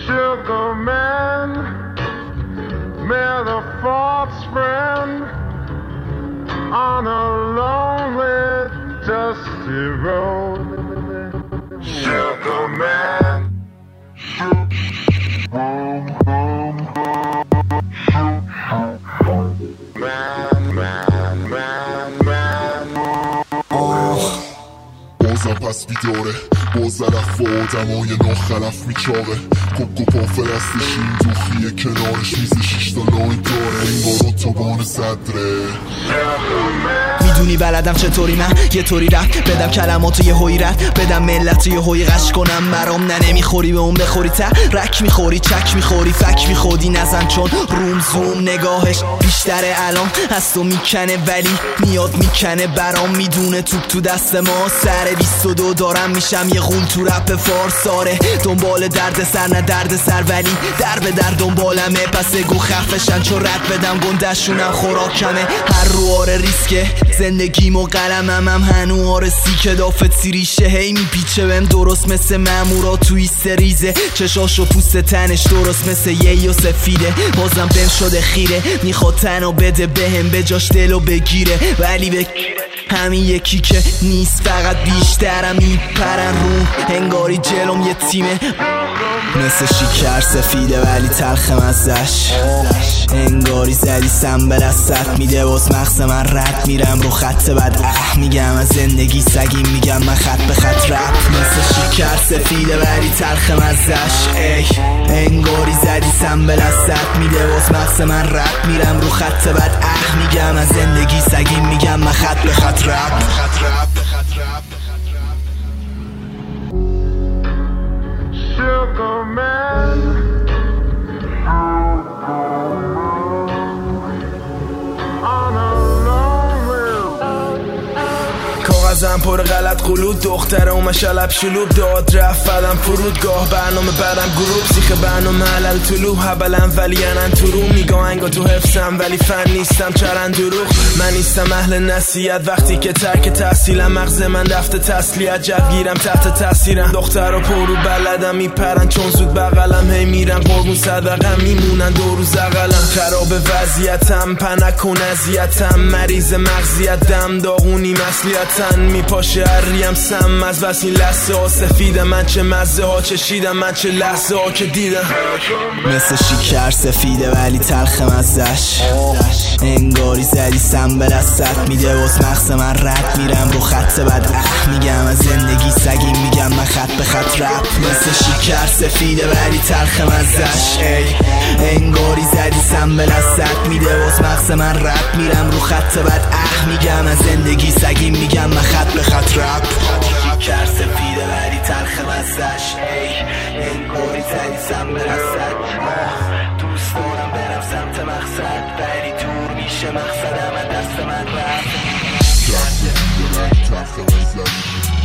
Sugar man, met a false friend on a lonely, dusty road. Sugar man. بازم پس بیداره باز رفت و آدمای ناخلف میچاره کپ فرستشین دوخیه کنارش میز 6 تا لاین داره این بار اتوبان صدره میدونی بلدم چطوری من یه طوری رفت بدم کلماتو یه هوی رد بدم ملت یه هوی قش کنم مرام نمیخوری به اون بخوری رک میخوری چک میخوری فک میخوردی نزن چون روم زوم نگاهش بیشتره الان از تو میکنه ولی میاد میکنه برام میدونه توپ تو دست ما سر 22 دارم میشم یه غول تو رپ فارساره دنبال درد سر نه درد سر ولی در به در دنبالمه پس گو خفشن چون رد بدم گندشونم خوراکمه هر رواره ریسکه زندگیم و قلمم هم هنواره سیکه دافت سیریشه هی میپیچه بهم درست مثل مامورا توی سریزه چشاش و پوست تنش درست مثل یه و سفیده بازم بهم شده خیره میخواد تنو بده بهم به جاش دلو بگیره ولی بگیره همین یکی که نیست فقط بیشترم میپرن رو انگاری جلوم یه تیمه مثل شکر سفیده ولی تلخم ازش انگاری زدی سنبل از سط میده باز مغز من رد میرم رو خط بعد میگم از زندگی سگیم میگم من خط به خط رپ مثل شکر سفیده ولی تلخم ازش انگاری زدی سنبل از سط میده باز مغز من رد میرم رو خط بعد میگم از زندگی سگیم میگم من خط به خط رپ Sugar man, on a کاغذم پر غلط قلوب دختر اومه شلب شلوب داد رفت فدم فرودگاه برنامه بعدم گروپ سیخ برنامه علل طلوع هبلم ولی انن تو رو میگه انگا تو حفظم ولی فن نیستم چرن دروغ من نیستم اهل نصیحت وقتی که ترک تحصیلم مغز من رفته تسلیت جوگیرم تحت تاثیرم دختر و پرو بلدم میپرن چون زود بغلم هی میرن قربون صدقم میمونن دو روز اقلم خراب وضعیتم پنک و نزیتم مریض مغزیتم داغونی مسلیتن میپاشه هریم سم از بس این لحظه ها سفیدم من چه مزه ها چشیدم من چه لحظه ها که دیدم مثل شکر سفیده ولی تلخم ازش انگاری زدی سنبل از سط میده باز مغز من رد میرم رو خط بعد میگم از زندگی سگیم میگم من خط به خط رپ مثل شکر سفیده ولی تلخم ازش انگاری زدی سنبل از سط میده باز مغز من رد میرم رو خط بعد میگم از زندگی سگیم میگم من خط به خط رپ شکر سفیده ولی تلخم ازش انگاری زدی سنبل از سط دوست دارم برم سمت مقصد ولی دور میشه مقصدم از دست من رفت شکر سفیده ولی تلخم ازش